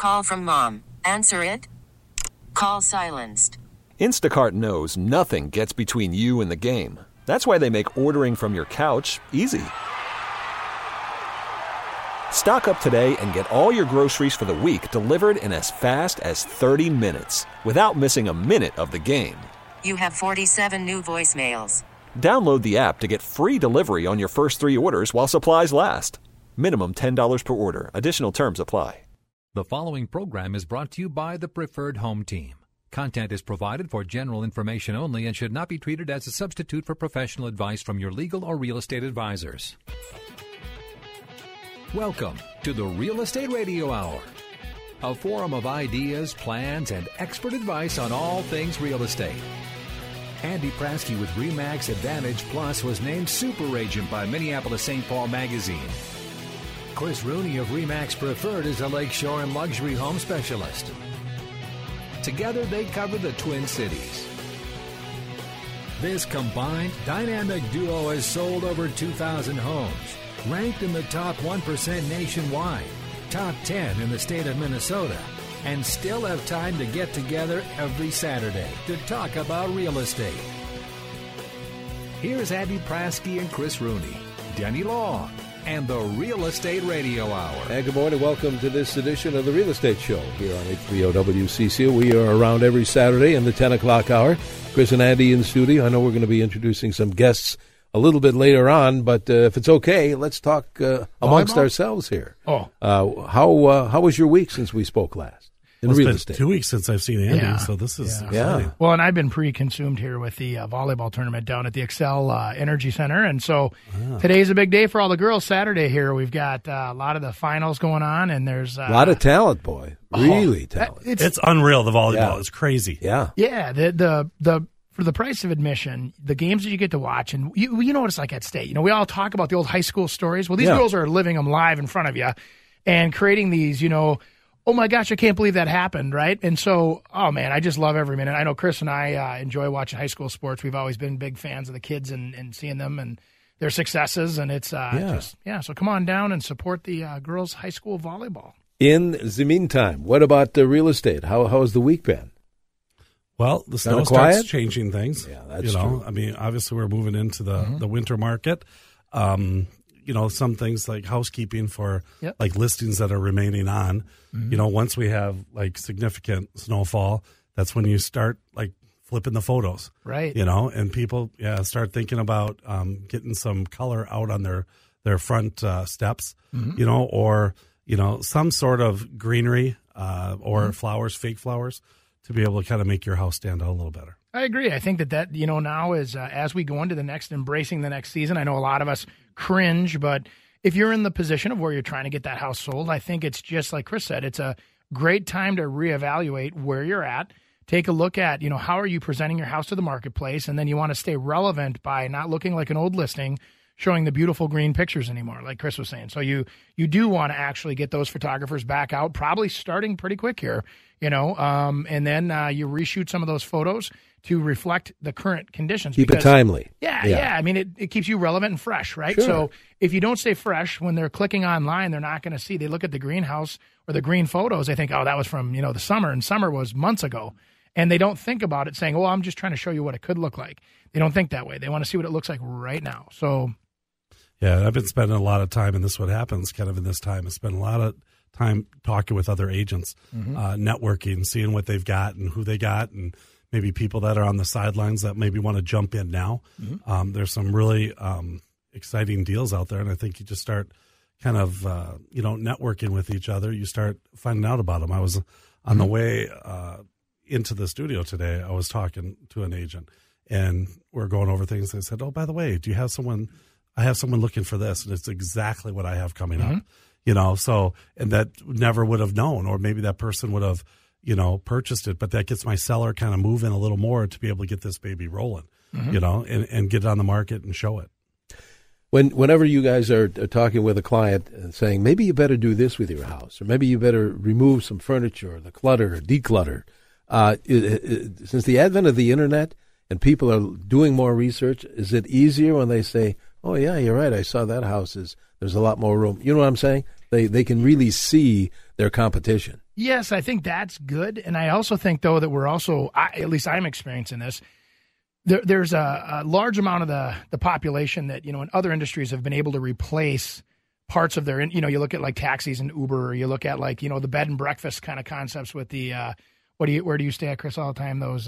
call from mom. Answer it. Call silenced. Instacart knows nothing gets between you and the game. That's why they make ordering from your couch easy. Stock up today and get all your groceries for the week delivered in as fast as 30 minutes without missing a minute of the game. You have 47 new voicemails. Download the app to get free delivery on your first 3 orders while supplies last. Minimum $10 per order. Additional terms apply. The following program is brought to you by the Preferred Home Team. Content is provided for general information only and should not be treated as a substitute for professional advice from your legal or real estate advisors. Welcome to the Real Estate Radio Hour, a forum of ideas, plans, and expert advice on all things real estate. Andy Prasky with RE/MAX Advantage Plus was named Super Agent by Minneapolis St. Paul Magazine. Chris Rooney of RE/MAX Preferred is a lakeshore and luxury home specialist. Together, they cover the Twin Cities. This combined dynamic duo has sold over 2,000 homes, ranked in the top 1% nationwide, top 10 in the state of Minnesota, and still have time to get together every Saturday to talk about real estate. Here's Andy Prasky and Chris Rooney, Denny Long, and the Real Estate Radio Hour. And good morning. Welcome to this edition of the Real Estate Show here on 830 WCCO. We are around every Saturday in the 10 o'clock hour. Chris and Andy in the studio. I know we're going to be introducing some guests a little bit later on, but if it's okay, let's talk amongst ourselves here. How was your week since we spoke last? It's been 2 weeks since I've seen Andy, so this is exciting. Well, and I've been pre-consumed here with the volleyball tournament down at the Excel Energy Center, and so today's a big day for all the girls. Saturday here, we've got a lot of the finals going on, and there's a lot of talent, boy. Really talented. It's unreal, the volleyball. It's crazy. Yeah. The for the price of admission, the games that you get to watch, and you know what it's like at state. You know, we all talk about the old high school stories. Well, these girls are living them live in front of you and creating these, oh my gosh, I can't believe that happened, right? And so, oh man, I just love every minute. I know Chris and I enjoy watching high school sports. We've always been big fans of the kids and seeing them and their successes. And it's so come on down and support the girls' high school volleyball. In the meantime, what about the real estate? How has the week been? Well, the snow starts changing things. Yeah, that's true. I mean, obviously we're moving into the winter market. Some things like housekeeping for like listings that are remaining on. Once we have like significant snowfall, that's when you start like flipping the photos. Right. And people start thinking about getting some color out on their front steps, or some sort of greenery or flowers, fake flowers, to be able to kind of make your house stand out a little better. I agree. I think that now is as we go into embracing the next season, I know a lot of us cringe, but if you're in the position of where you're trying to get that house sold, I think it's just like Chris said, it's a great time to reevaluate where you're at. Take a look at, how are you presenting your house to the marketplace? And then you want to stay relevant by not looking like an old listing, showing the beautiful green pictures anymore, like Chris was saying. So you do want to actually get those photographers back out, probably starting pretty quick here, and then you reshoot some of those photos to reflect the current conditions. Keep it timely. Yeah. I mean, it keeps you relevant and fresh, right? Sure. So if you don't stay fresh, when they're clicking online, they're not going to see. They look at the greenhouse or the green photos. They think, oh, that was from, the summer, and summer was months ago. And they don't think about it saying, oh, I'm just trying to show you what it could look like. They don't think that way. They want to see what it looks like right now. So, yeah, I've been spending a lot of time, and this is what happens kind of in this time. I spend a lot of time talking with other agents, networking, seeing what they've got and who they got, and maybe people that are on the sidelines that maybe want to jump in now. There's some really exciting deals out there, and I think you just start kind of, networking with each other. You start finding out about them. I was on the way into the studio today. I was talking to an agent, and we're going over things. I said, oh, by the way, do you have someone? I have someone looking for this, and it's exactly what I have coming up. So, and that never would have known, or maybe that person would have, purchased it, but that gets my seller kind of moving a little more to be able to get this baby rolling, and get it on the market and show it. Whenever you guys are talking with a client and saying, maybe you better do this with your house, or maybe you better remove some furniture, or the clutter, or declutter, since the advent of the internet and people are doing more research, is it easier when they say, oh yeah, you're right. I saw that house there's a lot more room. You know what I'm saying? They can really see their competition. Yes, I think that's good. And I also think, though, that we're also, at least I'm experiencing this, there's a large amount of the population that, in other industries have been able to replace parts of their, you look at like taxis and Uber, or you look at like, the bed and breakfast kind of concepts with the, where do you stay at, Chris, all the time? Those,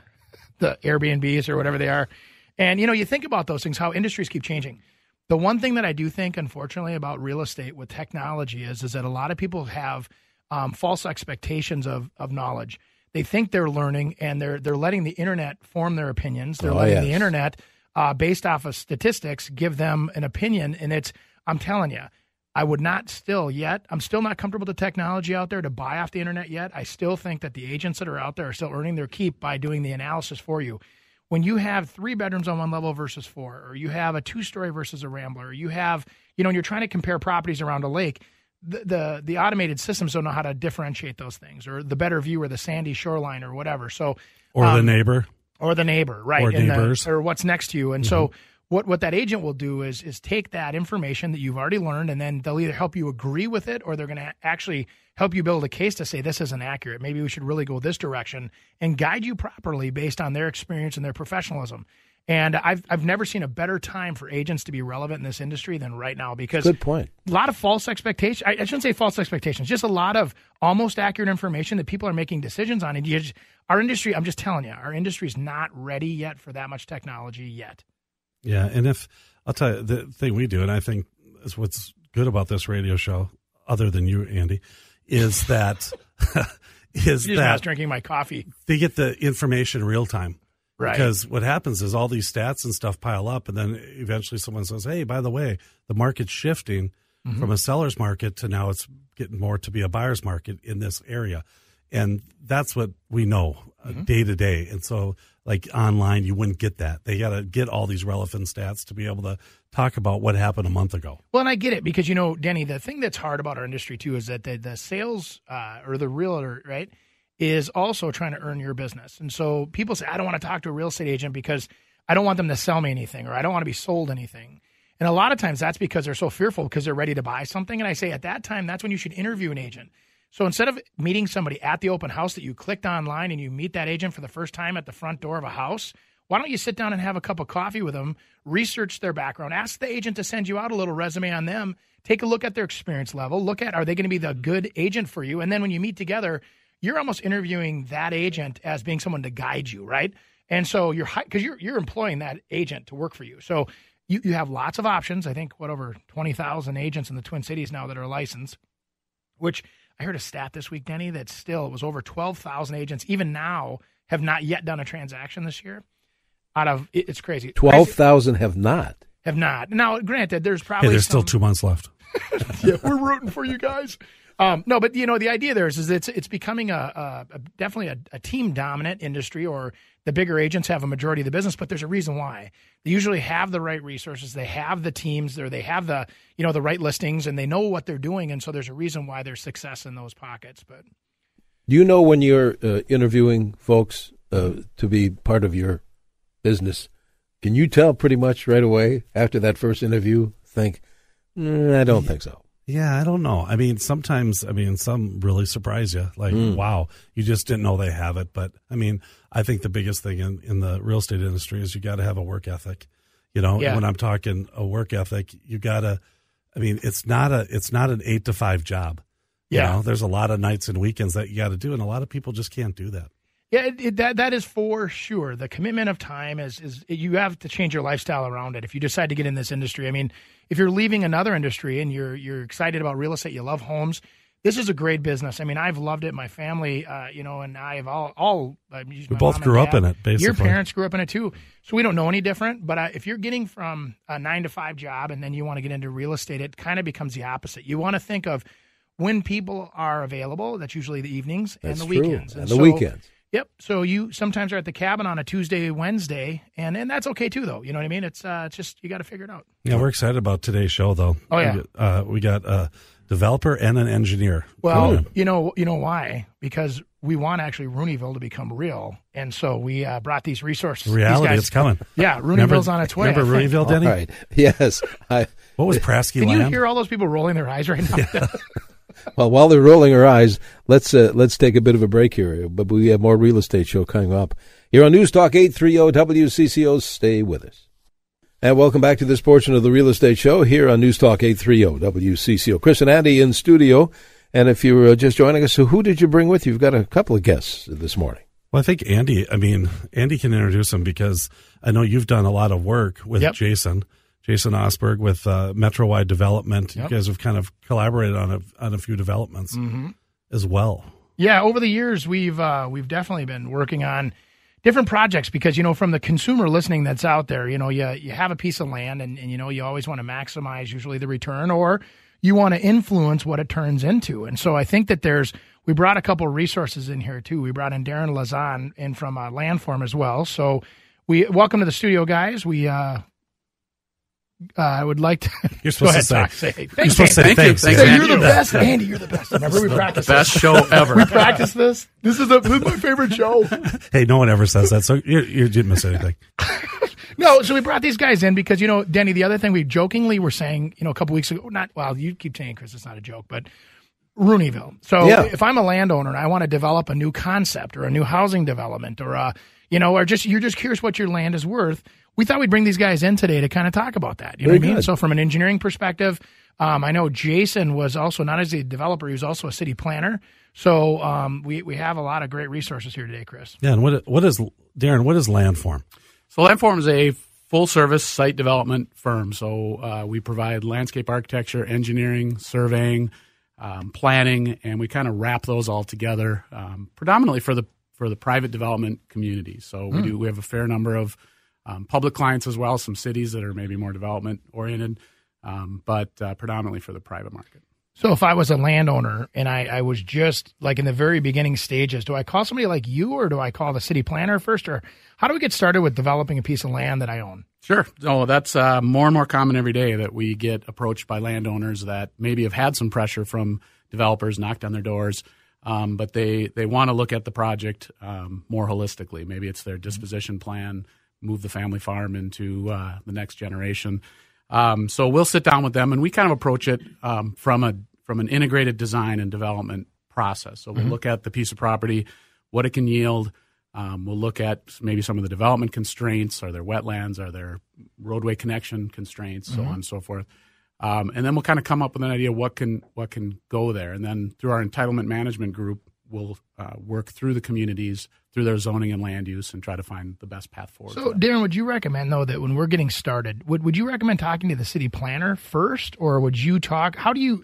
the Airbnbs or whatever they are. And, you think about those things, how industries keep changing. The one thing that I do think, unfortunately, about real estate with technology is that a lot of people have false expectations of knowledge. They think they're learning, and they're letting the internet form their opinions. They're letting the internet, based off of statistics, give them an opinion. And I'm telling you, I would not I'm still not comfortable with the technology out there to buy off the internet yet. I still think that the agents that are out there are still earning their keep by doing the analysis for you. When you have 3 bedrooms on one level versus 4, or you have a 2-story versus a Rambler, or you have, and you're trying to compare properties around a lake, the automated systems don't know how to differentiate those things, or the better view, or the sandy shoreline, or whatever. So, or the neighbor, right, or neighbors, or what's next to you. And so, what that agent will do is take that information that you've already learned, and then they'll either help you agree with it, or they're going to actually help you build a case to say this isn't accurate. Maybe we should really go this direction, and guide you properly based on their experience and their professionalism. And I've never seen a better time for agents to be relevant in this industry than right now, because good point. A lot of false expectations. I shouldn't say false expectations, just a lot of almost accurate information that people are making decisions on. And our industry, I'm just telling you, our industry is not ready yet for that much technology yet. Yeah, and I'll tell you, the thing we do, and I think is what's good about this radio show, other than you, Andy, is that I was drinking my coffee. They get the information real time. Right. Because what happens is all these stats and stuff pile up, and then eventually someone says, hey, by the way, the market's shifting from a seller's market to now it's getting more to be a buyer's market in this area. And that's what we know day to day. And so, like online, you wouldn't get that. They got to get all these relevant stats to be able to talk about what happened a month ago. Well, and I get it because, Denny, the thing that's hard about our industry, too, is that the sales or the realtor, right, is also trying to earn your business. And so people say, I don't want to talk to a real estate agent because I don't want them to sell me anything, or I don't want to be sold anything. And a lot of times that's because they're so fearful because they're ready to buy something. And I say at that time, that's when you should interview an agent. So instead of meeting somebody at the open house that you clicked online and you meet that agent for the first time at the front door of a house, why don't you sit down and have a cup of coffee with them, research their background, ask the agent to send you out a little resume on them, take a look at their experience level, look at, are they going to be the good agent for you? And then when you meet together, you're almost interviewing that agent as being someone to guide you, right? And so because you're employing that agent to work for you. So you have lots of options. I think, over 20,000 agents in the Twin Cities now that are licensed, which I heard a stat this week, Denny, that still it was over 12,000 agents, even now, have not yet done a transaction this year. It's crazy. 12,000 have not. Have not. Now, granted, there's probably there's still 2 months left. Yeah, we're rooting for you guys. No, but the idea there is it's becoming definitely a team dominant industry, or the bigger agents have a majority of the business, but there's a reason why. They usually have the right resources, they have the teams, they have the the right listings, and they know what they're doing, and so there's a reason why there's success in those pockets. But do you know when you're interviewing folks to be part of your business, can you tell pretty much right away after that first interview? Think, I don't think so. Yeah, I don't know. I mean, sometimes, some really surprise you. Like, wow, you just didn't know they have it. But, I think the biggest thing in the real estate industry is you got to have a work ethic. Yeah. When I'm talking a work ethic, you got to, it's not an 8 to 5 job. Yeah. There's a lot of nights and weekends that you got to do, and a lot of people just can't do that. Yeah, that is for sure. The commitment of time is you have to change your lifestyle around it if you decide to get in this industry. If you're leaving another industry and you're excited about real estate, you love homes, this is a great business. I've loved it. My family, and I have all we both grew up in it, basically. Your parents grew up in it too, so we don't know any different. But if you're getting from a 9 to 5 job and then you want to get into real estate, it kind of becomes the opposite. You want to think of when people are available. That's usually the evenings and the weekends. And the weekends. Yep. So you sometimes are at the cabin on a Tuesday, Wednesday, and that's okay too, though. You know what I mean? It's just you got to figure it out. Yeah, we're excited about today's show, though. Oh yeah, we got a developer and an engineer. Well, you know why? Because we want actually Rooneyville to become real. And so we brought these resources. Reality, these guys, it's coming. Yeah, Rooneyville's on its way. Remember Rooneyville, Denny? All right. Yes. What was Prasky Can Land? you hear all those people rolling their eyes right now? Well, while they're rolling our eyes, let's take a bit of a break here. But we have more Real Estate Show coming up here on News Talk 830 WCCO. Stay with us. And welcome back to this portion of the Real Estate Show here on News Talk 830 WCCO. Chris and Andy in studio. And if you were just joining us, so who did you bring with you? You've got a couple of guests this morning. Well, I think Andy can introduce him because I know you've done a lot of work with Jason Osberg with Metro-wide Development. You guys have kind of collaborated on a few developments as well. Yeah, over the years we've definitely been working on different projects because, from the consumer listening that's out there, you have a piece of land and you always want to maximize usually the return, or you want to influence what it turns into. And so I think that we brought a couple of resources in here too. We brought in Darren Lazan in from Landform as well. So welcome to the studio, guys. I would like to. You're supposed to say. You're supposed to say thanks. You're the best, Andy. You're the best. Remember, we practiced best show ever. We practiced this. This is my favorite show. Hey, no one ever says that, so you didn't miss anything. No, so we brought these guys in because Denny. The other thing we jokingly were saying, a couple weeks ago. You keep saying, Chris, it's not a joke, but Rooneyville. So if I'm a landowner and I want to develop a new concept or a new housing development or you're just curious what your land is worth. We thought we'd bring these guys in today to kind of talk about that. You know what I mean? So from an engineering perspective, I know Jason was also not as a developer, he was also a city planner. So we have a lot of great resources here today, Chris. Yeah, and what is Landform? So Landform is a full-service site development firm. So we provide landscape architecture, engineering, surveying, planning, and we kind of wrap those all together, predominantly for the private development community. So we have a fair number of public clients as well, some cities that are maybe more development oriented, but predominantly for the private market. So if I was a landowner and I was just like in the very beginning stages, do I call somebody like you or do I call the city planner first? Or how do we get started with developing a piece of land that I own? Sure. Oh, that's more and more common every day that we get approached by landowners that maybe have had some pressure from developers, knocked on their doors, but they want to look at the project more holistically. Maybe it's their disposition plan, move the family farm into the next generation. So we'll sit down with them, and we kind of approach it from an integrated design and development process. So we'll look at the piece of property, what it can yield. We'll look at maybe some of the development constraints. Are there wetlands? Are there roadway connection constraints? So on and so forth. And then we'll kind of come up with an idea what can go there. And then through our entitlement management group, we'll work through the communities, through their zoning and land use, and try to find the best path forward. So, Darren, would you recommend, though, that when we're getting started, would you recommend talking to the city planner first, or would you talk?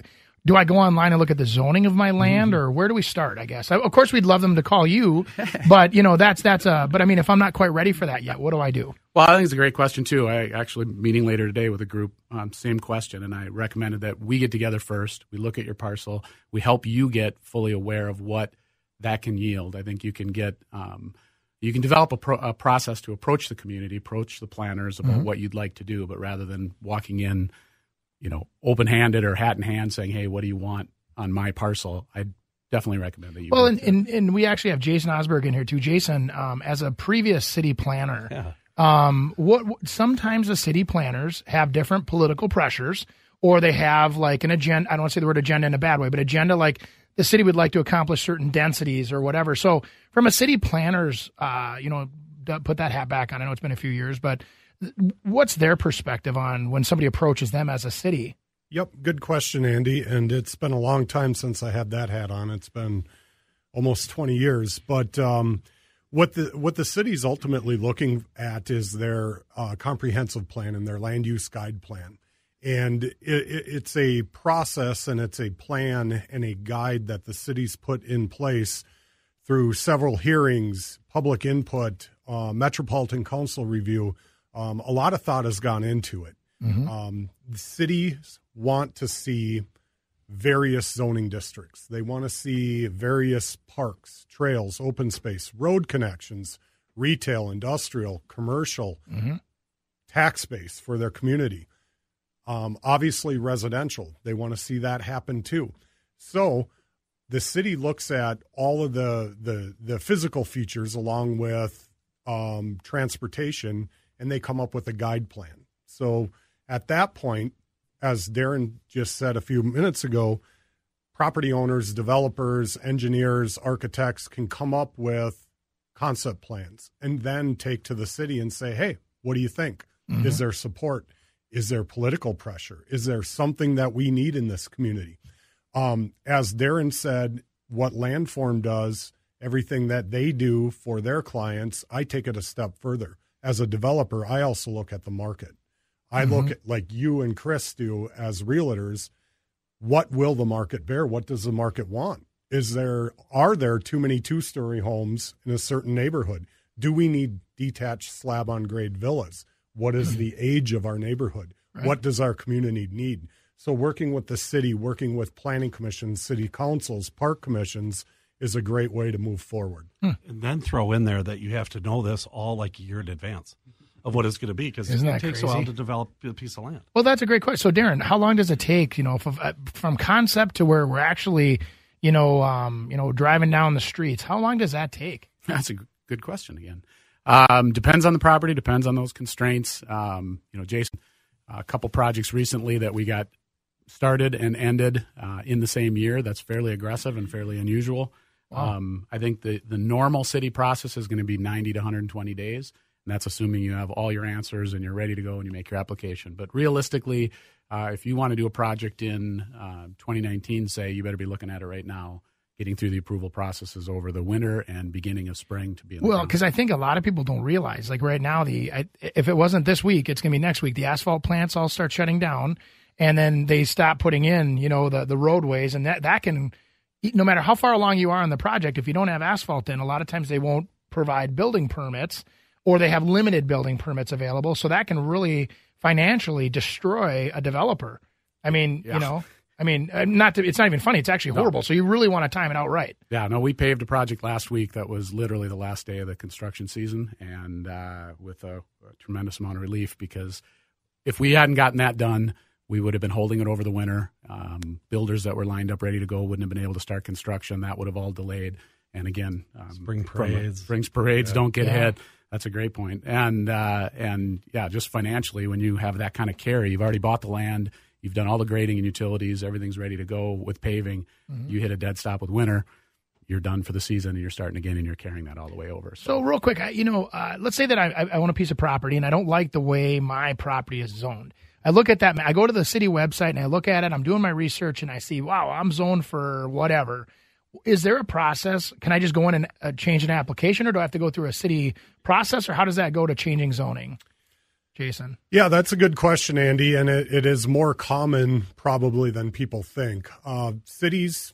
Do I go online and look at the zoning of my land, or where do we start? I guess, of course, we'd love them to call you, but but I mean, if I'm not quite ready for that yet, what do I do? Well, I think it's a great question too. I actually meeting later today with a group, same question, and I recommended that we get together first. We look at your parcel. We help you get fully aware of what that can yield. I think you can get you can develop a process to approach the community, approach the planners about what you'd like to do, but rather than walking in, open-handed or hat in hand saying, "Hey, what do you want on my parcel?" I definitely recommend that you. Well, and we actually have Jason Osberg in here too. Jason, as a previous city planner, what sometimes the city planners have different political pressures, or they have like an agenda. I don't want to say the word agenda in a bad way, but agenda like the city would like to accomplish certain densities or whatever. So from a city planner's, put that hat back on. I know it's been a few years, but what's their perspective on when somebody approaches them as a city? Yep, good question, Andy. And it's been a long time since I had that hat on. It's been almost 20 years. But what the city's ultimately looking at is their comprehensive plan and their land use guide plan. And it's a process and it's a plan and a guide that the city's put in place through several hearings, public input, Metropolitan Council review. A lot of thought has gone into it. The cities want to see various zoning districts. They want to see various parks, trails, open space, road connections, retail, industrial, commercial, tax base for their community. Obviously residential. They want to see that happen too. So the city looks at all of the physical features along with transportation, and they come up with a guide plan. So at that point, as Darren just said a few minutes ago, property owners, developers, engineers, architects can come up with concept plans and then take to the city and say, hey, what do you think? Mm-hmm. Is there support? Is there political pressure? Is there something that we need in this community? As Darren said, what Landform does, everything that they do for their clients, I take it a step further. As a developer, I also look at the market. I look at, like you and Chris do as realtors, what will the market bear? What does the market want? Are there too many two-story homes in a certain neighborhood? Do we need detached slab-on-grade villas? What is the age of our neighborhood? Right. What does our community need? So working with the city, working with planning commissions, city councils, park commissions is a great way to move forward. And then throw in there that you have to know this all like a year in advance of what it's going to be, because it takes a while to develop a piece of land. Well, that's a great question. So, Darren, how long does it take, from concept to where we're actually, driving down the streets? How long does that take? That's a good question again. Depends on the property, depends on those constraints. Jason, a couple projects recently that we got started and ended in the same year. That's fairly aggressive and fairly unusual. Wow. I think the normal city process is going to be 90 to 120 days, and that's assuming you have all your answers and you're ready to go and you make your application. But realistically, if you want to do a project in 2019, say, you better be looking at it right now, getting through the approval processes over the winter and beginning of spring to be in the Well, because I think a lot of people don't realize, like right now, if it wasn't this week, it's going to be next week. The asphalt plants all start shutting down, and then they stop putting in, the roadways, and that can, no matter how far along you are on the project, if you don't have asphalt in, a lot of times they won't provide building permits, or they have limited building permits available. So that can really financially destroy a developer. I mean, yeah. It's not even funny. It's actually horrible. No. So you really want to time it out right. Yeah, no, we paved a project last week that was literally the last day of the construction season, and with a tremendous amount of relief, because if we hadn't gotten that done, we would have been holding it over the winter. Builders that were lined up ready to go wouldn't have been able to start construction. That would have all delayed. And again, spring parades don't get hit. That's a great point. And just financially, when you have that kind of carry, you've already bought the land, you've done all the grading and utilities, everything's ready to go with paving. You hit a dead stop with winter, you're done for the season, and you're starting again, and you're carrying that all the way over. So real quick, let's say that I own a piece of property, and I don't like the way my property is zoned. I look at that, I go to the city website, and I look at it, I'm doing my research, and I see, wow, I'm zoned for whatever. Is there a process? Can I just go in and change an application, or do I have to go through a city process, or how does that go to changing zoning? Jason? Yeah, that's a good question, Andy, and it is more common probably than people think. Cities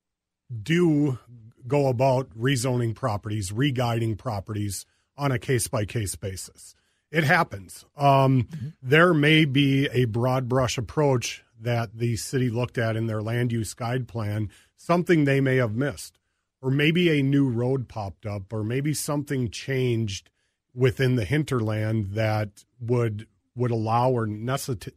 do go about rezoning properties, re-guiding properties on a case-by-case basis. It happens. There may be a broad brush approach that the city looked at in their land use guide plan, something they may have missed, or maybe a new road popped up, or maybe something changed within the hinterland that would allow or necessitate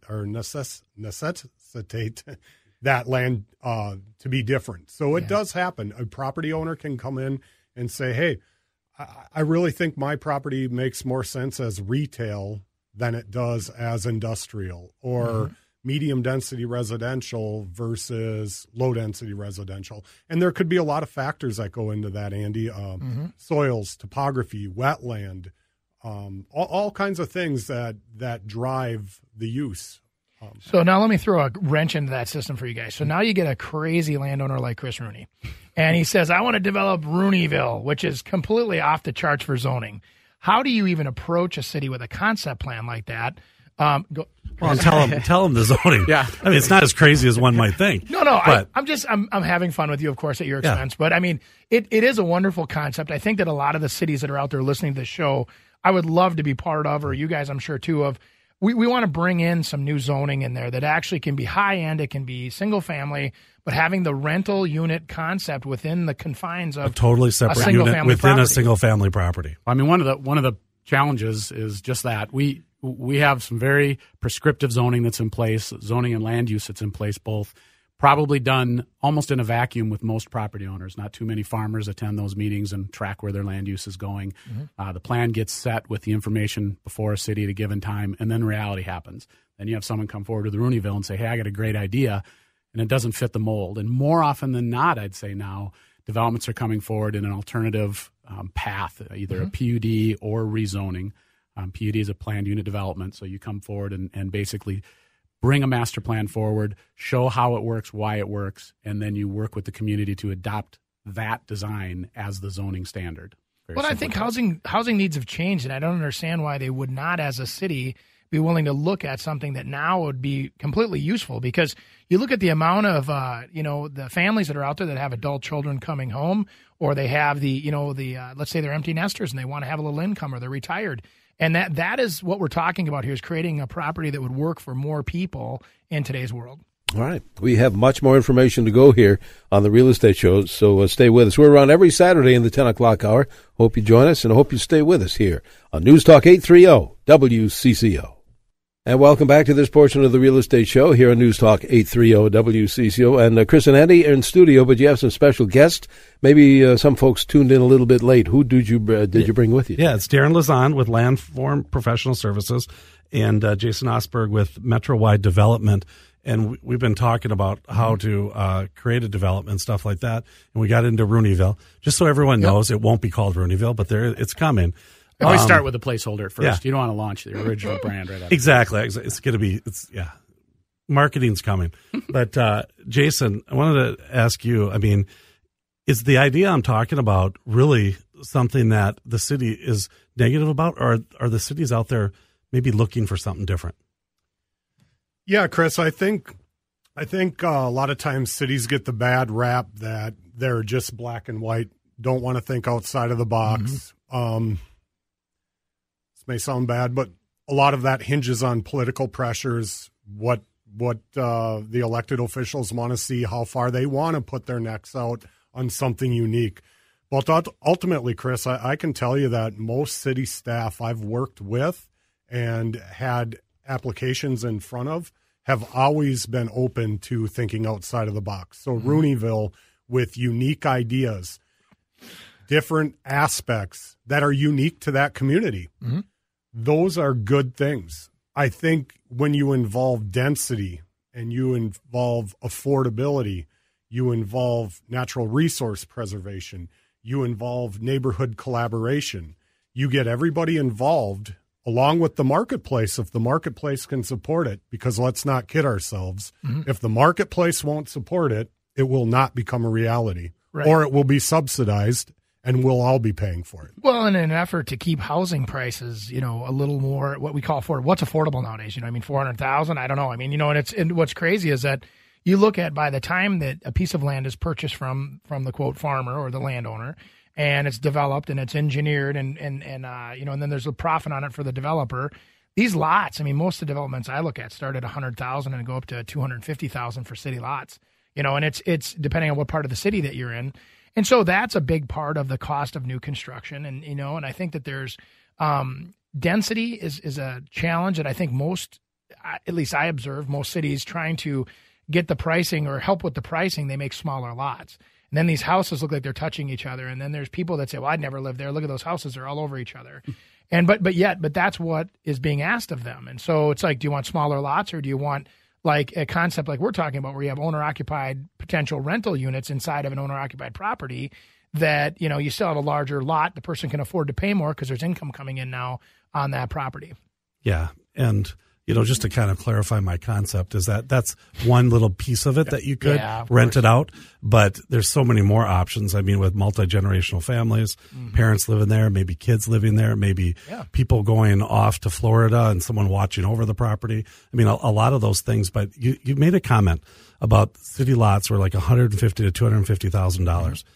that land to be different. So it does happen. A property owner can come in and say, hey, I really think my property makes more sense as retail than it does as industrial, or medium density residential versus low density residential. And there could be a lot of factors that go into that, Andy. Soils, topography, wetland, all kinds of things that drive the use. So now let me throw a wrench into that system for you guys. So now you get a crazy landowner like Chris Rooney, and he says, I want to develop Rooneyville, which is completely off the charts for zoning. How do you even approach a city with a concept plan like that? Tell them the zoning. Yeah. I mean, it's not as crazy as one might think. No, but I'm having fun with you, of course, at your expense. Yeah. But I mean, it is a wonderful concept. I think that a lot of the cities that are out there listening to this show, I would love to be part of, or you guys, I'm sure too, of. We want to bring in some new zoning in there that actually can be high end. It can be single family, but having the rental unit concept within the confines of a totally separate unit within a single family property. I mean, one of the challenges is just that we have some very prescriptive zoning that's in place, zoning and land use that's in place both. probably done almost in a vacuum with most property owners. Not too many farmers attend those meetings and track where their land use is going. The plan gets set with the information before a city at a given time, and then reality happens. Then you have someone come forward with Rooneyville and say, hey, I got a great idea, and it doesn't fit the mold. And more often than not, I'd say now, developments are coming forward in an alternative path, either a PUD or rezoning. PUD is a planned unit development, so you come forward and basically bring a master plan forward, show how it works, why it works, and then you work with the community to adopt that design as the zoning standard. Well, I think housing needs have changed, and I don't understand why they would not, as a city, be willing to look at something that now would be completely useful, because you look at the amount of the families that are out there that have adult children coming home, or they have let's say they're empty nesters and they want to have a little income, or they're retired. And that is what we're talking about here, is creating a property that would work for more people in today's world. All right. We have much more information to go here on the Real Estate Show, so stay with us. We're around every Saturday in the 10 o'clock hour. Hope you join us, and I hope you stay with us here on News Talk 830 WCCO. And welcome back to this portion of the Real Estate Show here on News Talk 830 WCCO. And Chris and Andy are in studio, but you have some special guests. Maybe some folks tuned in a little bit late. Who did you bring with you? Yeah, it's Darren Lazan with Landform Professional Services and Jason Osberg with Metro Wide Development. And we've been talking about how to create a development and stuff like that. And we got into Rooneyville. Just so everyone knows, it won't be called Rooneyville, but it's coming. Always start with a placeholder at first. Yeah. You don't want to launch the original brand right out. Exactly. It's going to be, marketing's coming. But Jason, I wanted to ask you, I mean, is the idea I'm talking about really something that the city is negative about, or are the cities out there maybe looking for something different? Yeah, Chris, I think a lot of times cities get the bad rap that they're just black and white, don't want to think outside of the box. This may sound bad, but a lot of that hinges on political pressures, what the elected officials want to see, how far they want to put their necks out on something unique. But ultimately, Chris, I can tell you that most city staff I've worked with and had applications in front of have always been open to thinking outside of the box. So Rooneyville, with unique ideas, different aspects that are unique to that community, those are good things. I think when you involve density and you involve affordability, you involve natural resource preservation, you involve neighborhood collaboration, you get everybody involved along with the marketplace, if the marketplace can support it, because let's not kid ourselves. If the marketplace won't support it, it will not become a reality, or it will be subsidized and we'll all be paying for it. Well, in an effort to keep housing prices, a little more what we call what's affordable nowadays. I mean, 400,000, I don't know. I mean, and what's crazy is that you look at, by the time that a piece of land is purchased from the quote farmer or the landowner, and it's developed and it's engineered and then there's a profit on it for the developer. These lots, I mean, most of the developments I look at start at 100,000 and go up to 250,000 for city lots. And it's depending on what part of the city that you're in. And so that's a big part of the cost of new construction. And, and I think that there's density is a challenge that I think at least I observe most cities trying to get the pricing or help with the pricing, they make smaller lots. And then these houses look like they're touching each other. And then there's people that say, well, I'd never live there. Look at those houses. They're all over each other. And but that's what is being asked of them. And so it's like, do you want smaller lots, or do you want like a concept like we're talking about where you have owner-occupied potential rental units inside of an owner-occupied property that, you still have a larger lot. The person can afford to pay more because there's income coming in now on that property. Yeah. And, just to kind of clarify my concept is that's one little piece of it that you could rent it out. But there's so many more options. I mean, with multi-generational families, parents living there, maybe kids living there, maybe people going off to Florida and someone watching over the property. I mean, a lot of those things. But you made a comment about city lots were like $150,000 to $250,000.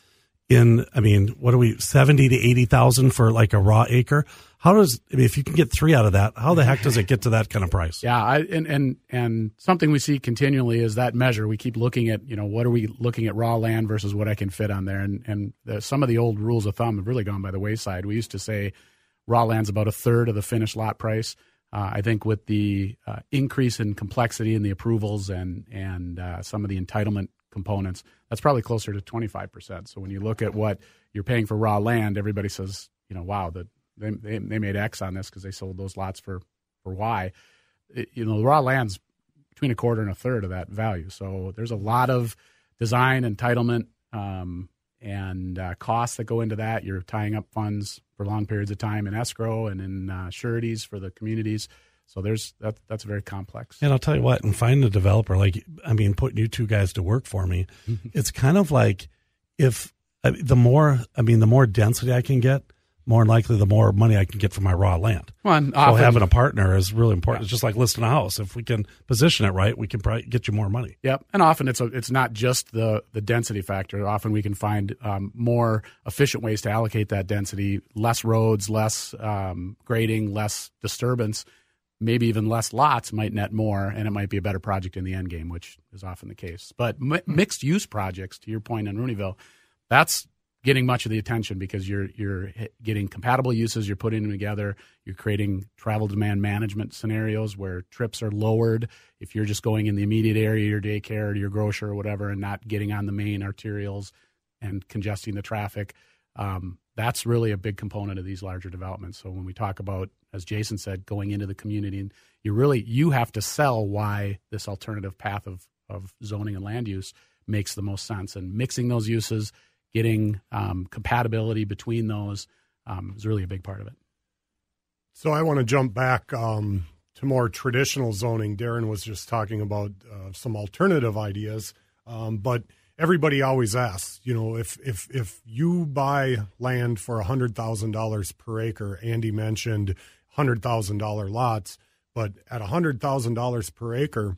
What are we, 70 to 80,000 for like a raw acre? If you can get 3 out of that, how the heck does it get to that kind of price? Yeah, and something we see continually is that measure. We keep looking at, what are we looking at raw land versus what I can fit on there. And some of the old rules of thumb have really gone by the wayside. We used to say raw land's about a third of the finished lot price. I think with the increase in complexity in the approvals and some of the entitlement components, that's probably closer to 25%. So when you look at what you're paying for raw land, everybody says, wow, they made X on this because they sold those lots for Y. The raw land's between a quarter and a third of that value. So there's a lot of design, entitlement, and costs that go into that. You're tying up funds for long periods of time in escrow and in sureties for the communities. So that's very complex. And I'll tell you what, and finding a developer, putting you two guys to work for me, it's kind of like the more density I can get, more than likely the more money I can get for my raw land. Well, so having a partner is really important. Yeah. It's just like listing a house. If we can position it right, we can probably get you more money. Yep. And often it's not just the density factor. Often we can find more efficient ways to allocate that density, less roads, less grading, less disturbance, maybe even less lots might net more, and it might be a better project in the end game, which is often the case. But mixed use projects, to your point in Rooneyville, that's getting much of the attention because you're getting compatible uses, you're putting them together, you're creating travel demand management scenarios where trips are lowered if you're just going in the immediate area, your daycare or your grocer or whatever, and not getting on the main arterials and congesting the traffic. That's really a big component of these larger developments. So when we talk about, as Jason said, going into the community, and you have to sell why this alternative path of zoning and land use makes the most sense, and mixing those uses, getting compatibility between those is really a big part of it. So I want to jump back to more traditional zoning. Darren was just talking about some alternative ideas, but everybody always asks, if you buy land for $100,000 per acre, Andy mentioned $100,000 lots, but at $100,000 per acre,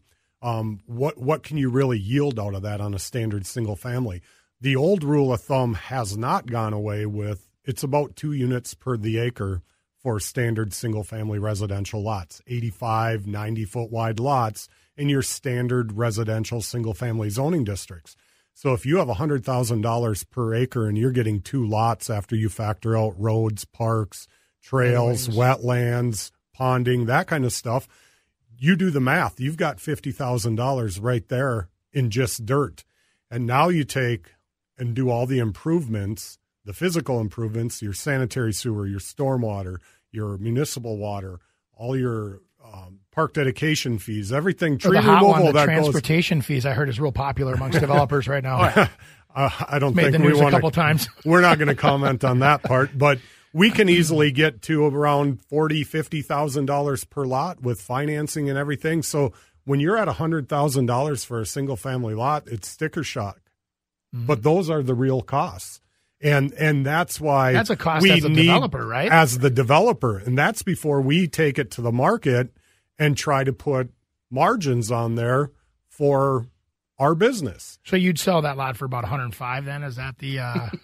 what can you really yield out of that on a standard single family? The old rule of thumb has not gone away with, it's about 2 units per the acre for standard single-family residential lots, 85, 90-foot wide lots in your standard residential single-family zoning districts. So if you have $100,000 per acre and you're getting 2 lots after you factor out roads, parks, trails, wetlands, ponding, that kind of stuff, you do the math. You've got $50,000 right there in just dirt. And now you take and do all the improvements, the physical improvements, your sanitary sewer, your stormwater, your municipal water, all your park dedication fees, everything, tree removal. The transportation fees I heard is real popular amongst developers right now. I don't think we want to. A couple times. We're not going to comment on that part, but we can easily get to around $40,000, $50,000 per lot with financing and everything. So when you're at $100,000 for a single family lot, it's sticker shock. Mm-hmm. But those are the real costs. And that's why that's a cost as a developer, right? As the developer. And that's before we take it to the market and try to put margins on there for our business. So you'd sell that lot for about $105 then? Is that the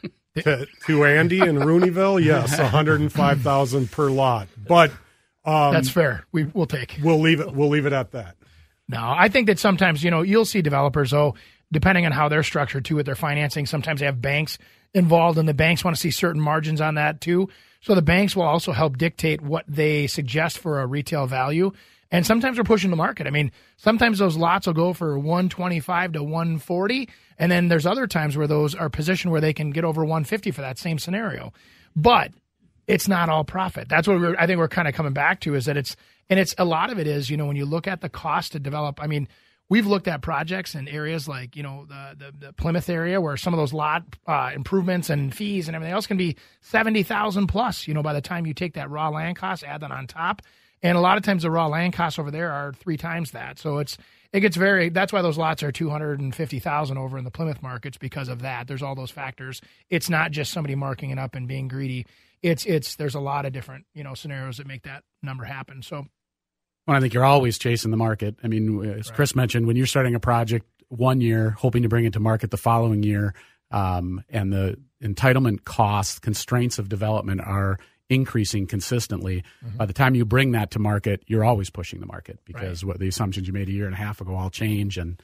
to Andy in Rooneyville? Yes, $105,000 per lot. But that's fair. We'll take. We'll leave it at that. No, I think that sometimes, you'll see developers, depending on how they're structured too with their financing, sometimes they have banks involved, and the banks want to see certain margins on that too. So the banks will also help dictate what they suggest for a retail value. And sometimes they're pushing the market. I mean, sometimes those lots will go for $125 to $140, and then there's other times where those are positioned where they can get over $150 for that same scenario. But it's not all profit. That's what I think we're kind of coming back to, is that it's a lot of it is, when you look at the cost to develop, I mean, we've looked at projects in areas like, the Plymouth area where some of those lot improvements and fees and everything else can be $70,000 plus, by the time you take that raw land cost, add that on top. And a lot of times the raw land costs over there are 3 times that. So it gets that's why those lots are $250,000 over in the Plymouth markets, because of that. There's all those factors. It's not just somebody marking it up and being greedy. There's a lot of different, scenarios that make that number happen. So. Well, I think you're always chasing the market. I mean, as Chris mentioned, when you're starting a project one year, hoping to bring it to market the following year, and the entitlement costs, constraints of development are increasing consistently. Mm-hmm. By the time you bring that to market, you're always pushing the market, because what the assumptions you made a year and a half ago all change. And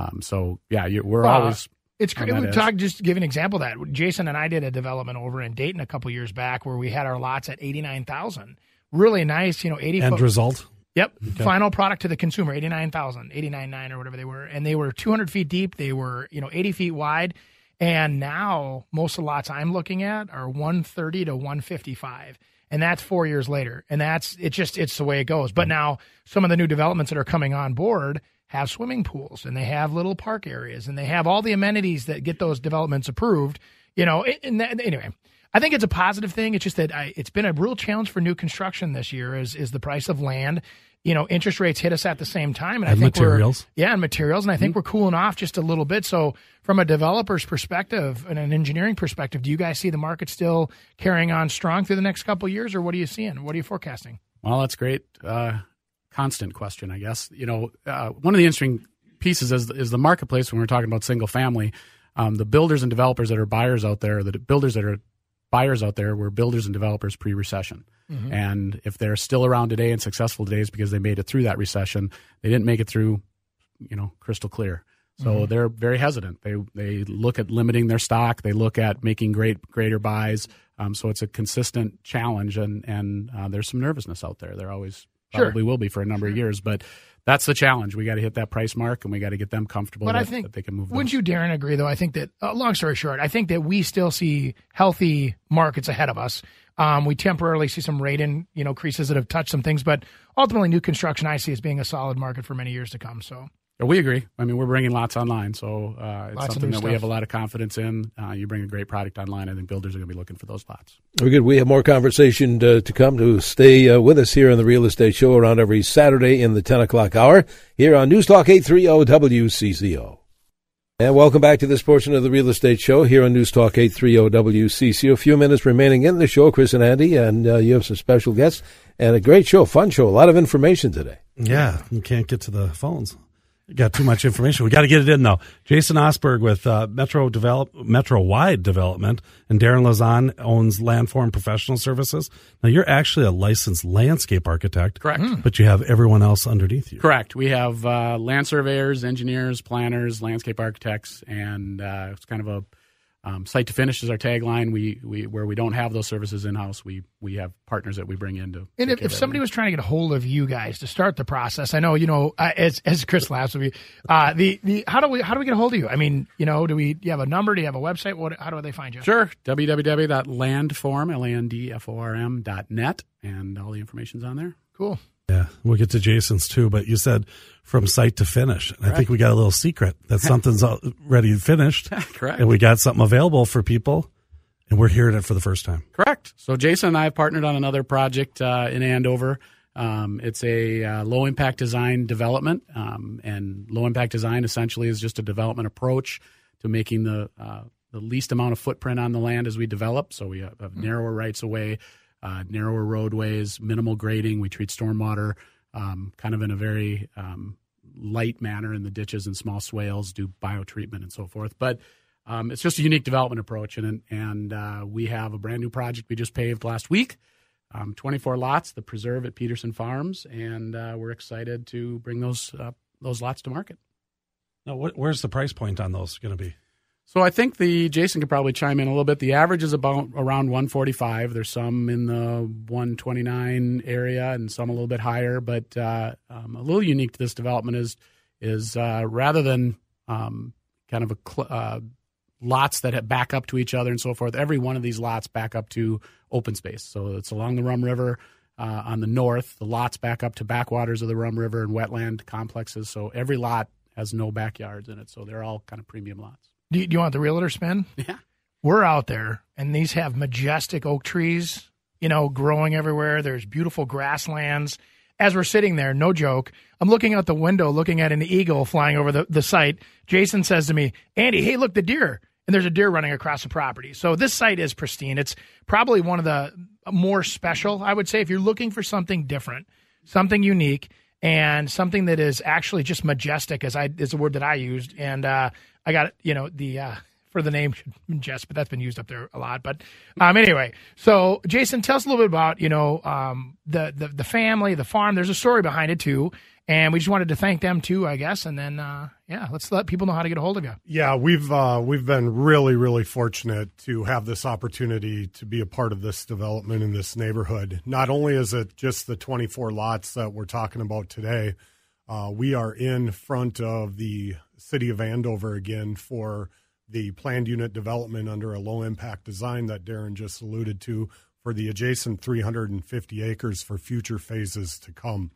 we're always. It's great. Just to give an example of that, Jason and I did a development over in Dayton a couple years back where we had our lots at $89,000. really nice, 80 End foot. result. Yep. Okay. Final product to the consumer, 89,000, 89.9 or whatever they were. And they were 200 feet deep. They were, 80 feet wide. And now most of the lots I'm looking at are 130 to 155. And that's 4 years later. And it's the way it goes. But now some of the new developments that are coming on board have swimming pools, and they have little park areas, and they have all the amenities that get those developments approved. Anyway, I think it's a positive thing. It's just that it's been a real challenge for new construction this year is the price of land. Interest rates hit us at the same time. And I think materials. And materials. And I think we're cooling off just a little bit. So from a developer's perspective and an engineering perspective, do you guys see the market still carrying on strong through the next couple of years, or what are you seeing? What are you forecasting? Well, that's great. Constant question, I guess. One of the interesting pieces is the marketplace when we're talking about single family. The builders and developers that are buyers out there, the builders that are buyers out there were builders and developers pre-recession. Mm-hmm. And if they're still around today and successful today, it's because they made it through that recession. They didn't make it through, crystal clear. So they're very hesitant. They look at limiting their stock. They look at making greater buys. So it's a consistent challenge, and there's some nervousness out there. There always probably will be for a number of years, but that's the challenge. We got to hit that price mark, and we got to get them comfortable that they can move. Wouldn't you, Darren, agree, though? I think that, long story short, I think that we still see healthy markets ahead of us. We temporarily see some rate increases that have touched some things, but ultimately new construction I see as being a solid market for many years to come. So we agree. I mean, we're bringing lots online, so it's something that stuff. we have a lot of confidence in. You bring a great product online, I think builders are going to be looking for those lots. Very good. We have more conversation to come. To stay with us here on the Real Estate Show around every Saturday in the 10 o'clock hour here on News Talk 830 WCCO. And welcome back to this portion of the Real Estate Show here on News Talk 830 WCCO. A few minutes remaining in the show, Chris and Andy, and you have some special guests. And a great show, fun show, a lot of information today. Yeah, you can't get to the phones. Got too much information. We got to get it in, though. Jason Osberg with Metro Wide Development, and Darren Lazan owns Landform Professional Services. Now, you're actually a licensed landscape architect. Correct. But you have everyone else underneath you. Correct. We have land surveyors, engineers, planners, landscape architects, and it's kind of a site to finish is our tagline. We where we don't have those services in-house, we have partners that we bring in to. And if somebody was trying to get a hold of you guys to start the process, I know as Chris laughs with me, how do we get a hold of you? I mean, do you have a number? Do you have a website? How do they find you? Sure, www.landform.net, and all the information's on there. Cool. Yeah, we'll get to Jason's too, but you said from site to finish. And I think we got a little secret that something's already finished. Correct. And we got something available for people, and we're hearing it for the first time. Correct. So Jason and I have partnered on another project in Andover. It's a low-impact design development, and low-impact design essentially is just a development approach to making the least amount of footprint on the land as we develop. So we have narrower rights-of-way, narrower roadways, minimal grading. We treat stormwater kind of in a very light manner in the ditches and small swales, do biotreatment and so forth. But it's just a unique development approach. And we have a brand new project we just paved last week, 24 lots, the Preserve at Peterson Farms, and we're excited to bring those lots to market. Now, where's the price point on those going to be? So I think Jason could probably chime in a little bit. The average is around 145. There's some in the 129 area and some a little bit higher. But a little unique to this development is rather than kind of lots that back up to each other and so forth, every one of these lots back up to open space. So it's along the Rum River on the north. The lots back up to backwaters of the Rum River and wetland complexes. So every lot has no backyards in it. So they're all kind of premium lots. Do you want the realtor spin? Yeah. We're out there, and these have majestic oak trees, growing everywhere. There's beautiful grasslands. As we're sitting there, no joke, I'm looking out the window, looking at an eagle flying over the site. Jason says to me, Andy, hey, look, the deer. And there's a deer running across the property. So this site is pristine. It's probably one of the more special, I would say, if you're looking for something different, something unique, and something that is actually just majestic, is the word that I used. And I got, for the name Jess, but that's been used up there a lot. But anyway, so Jason, tell us a little bit about the family, the farm. There's a story behind it too, and we just wanted to thank them too, I guess. And then let's let people know how to get a hold of you. Yeah, we've been really, really fortunate to have this opportunity to be a part of this development in this neighborhood. Not only is it just the 24 lots that we're talking about today, we are in front of the city of Andover again for the planned unit development under a low-impact design that Darren just alluded to for the adjacent 350 acres for future phases to come.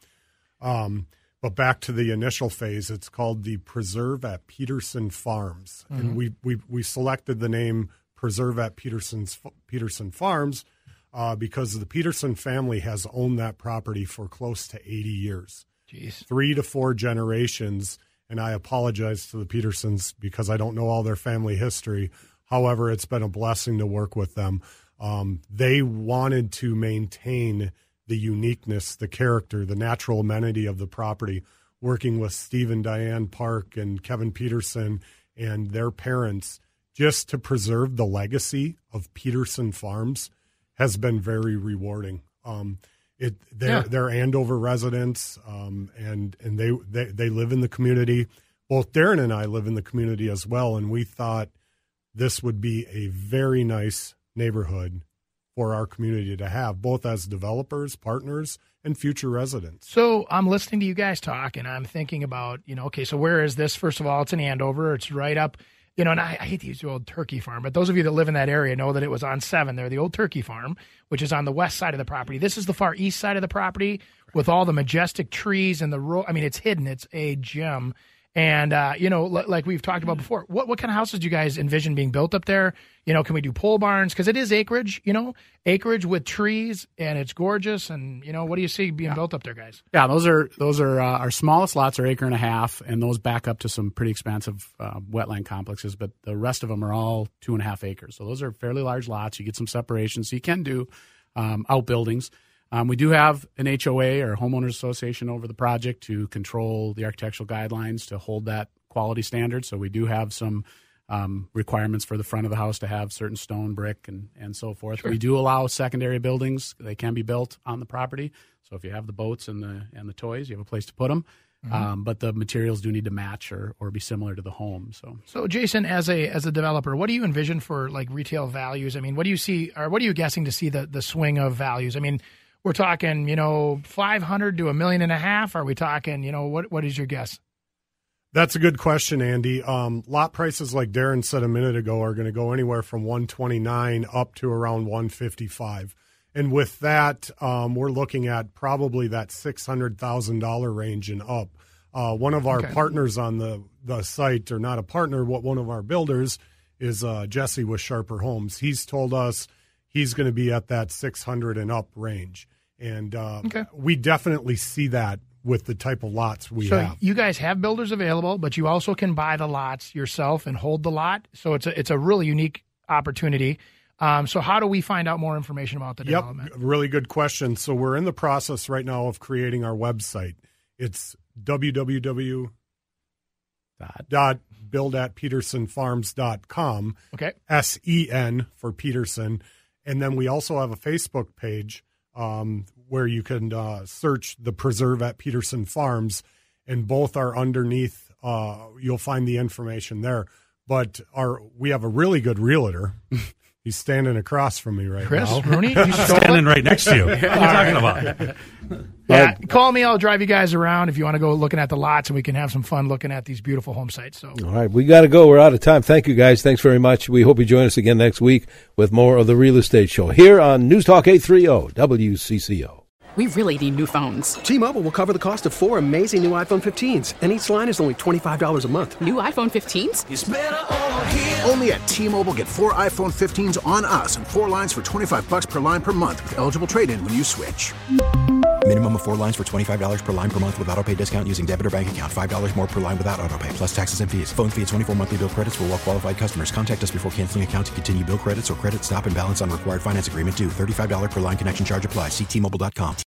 But back to the initial phase, it's called the Preserve at Peterson Farms. Mm-hmm. And we selected the name Preserve at Peterson Farms because the Peterson family has owned that property for close to 80 years. Jeez. 3 to 4 generations. And I apologize to the Petersons because I don't know all their family history. However, it's been a blessing to work with them. They wanted to maintain the uniqueness, the character, the natural amenity of the property, working with Steve and Diane Park and Kevin Peterson and their parents just to preserve the legacy of Peterson Farms has been very rewarding. They're Andover residents, and they live in the community. Both Darren and I live in the community as well, and we thought this would be a very nice neighborhood for our community to have, both as developers, partners, and future residents. So I'm listening to you guys talk, and I'm thinking about, okay, so where is this? First of all, it's in Andover. It's right up, and I hate to use the old turkey farm, but those of you that live in that area know that it was on 7 there, the old turkey farm, which is on the west side of the property. This is the far east side of the property with all the majestic trees and the it's hidden. It's a gem. And, like we've talked about before, what kind of houses do you guys envision being built up there? Can we do pole barns? Because it is acreage, acreage with trees, and it's gorgeous. And, what do you see being built up there, guys? Yeah, those are our smallest lots are 1.5 acres, and those back up to some pretty expansive wetland complexes. But the rest of them are all 2.5 acres. So those are fairly large lots. You get some separation, so you can do outbuildings. We do have an HOA or homeowners association over the project to control the architectural guidelines to hold that quality standard. So we do have some requirements for the front of the house to have certain stone, brick, and so forth. Sure. We do allow secondary buildings. They can be built on the property. So if you have the boats and the toys, you have a place to put them. Mm-hmm. But the materials do need to match or be similar to the home. So Jason, as a developer, what do you envision for like retail values? I mean, what do you see, or what are you guessing to see the swing of values? I mean, we're talking, $500,000 to $1.5 million. Are we talking, what is your guess? That's a good question, Andy. Lot prices, like Darren said a minute ago, are going to go anywhere from $129,000 up to around $155,000. And with that, we're looking at probably that $600,000 range and up. One of our partners on the site, or not a partner, one of our builders is Jesse with Sharper Homes. He's told us he's going to be at that 600 and up range. And we definitely see that with the type of lots we have. So you guys have builders available, but you also can buy the lots yourself and hold the lot. So it's a really unique opportunity. So how do we find out more information about the development? Really good question. So we're in the process right now of creating our website. It's www.buildatpetersonfarms.com. Okay. SEN for Peterson. And then we also have a Facebook page where you can search the Preserve at Peterson Farms, and both are underneath. You'll find the information there. But we have a really good realtor. He's standing across from me right Chris now. Rooney? He's standing right next to you. What are you talking about? Yeah, call me. I'll drive you guys around if you want to go looking at the lots, and we can have some fun looking at these beautiful home sites. So, all right, we got to go. We're out of time. Thank you, guys. Thanks very much. We hope you join us again next week with more of the Real Estate Show here on News Talk 830 WCCO. We really need new phones. T-Mobile will cover the cost of 4 amazing new iPhone 15s, and each line is only $25 a month. New iPhone 15s? It's better over here. Only at T-Mobile, get 4 iPhone 15s on us and 4 lines for $25 per line per month with eligible trade-in when you switch. Minimum of 4 lines for $25 per line per month with autopay discount using debit or bank account. $5 more per line without autopay, plus taxes and fees. Phone fee at 24 monthly bill credits for well-qualified customers. Contact us before canceling account to continue bill credits or credit stop and balance on required finance agreement due. $35 per line connection charge applies. See T-Mobile.com.